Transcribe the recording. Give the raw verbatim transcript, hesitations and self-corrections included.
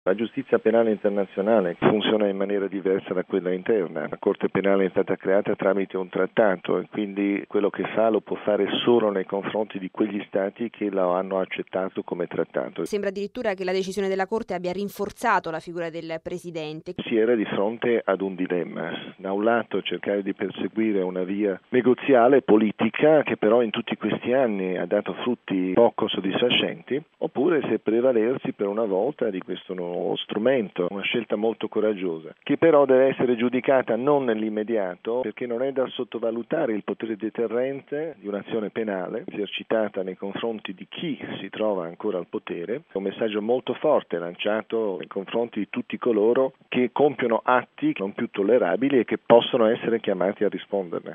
La giustizia penale internazionale funziona in maniera diversa da quella interna. La Corte penale è stata creata tramite un trattato e quindi quello che fa lo può fare solo nei confronti di quegli stati che lo hanno accettato come trattato. Sembra addirittura che la decisione della Corte abbia rinforzato la figura del Presidente. Si era di fronte ad un dilemma. Da un lato cercare di perseguire una via negoziale, politica, che però in tutti questi anni ha dato frutti poco soddisfacenti, oppure se prevalersi per una volta di questo nuovo strumento, una scelta molto coraggiosa, che però deve essere giudicata non nell'immediato, perché non è da sottovalutare il potere deterrente di un'azione penale esercitata nei confronti di chi si trova ancora al potere. È un messaggio molto forte lanciato nei confronti di tutti coloro che compiono atti non più tollerabili e che possono essere chiamati a risponderne.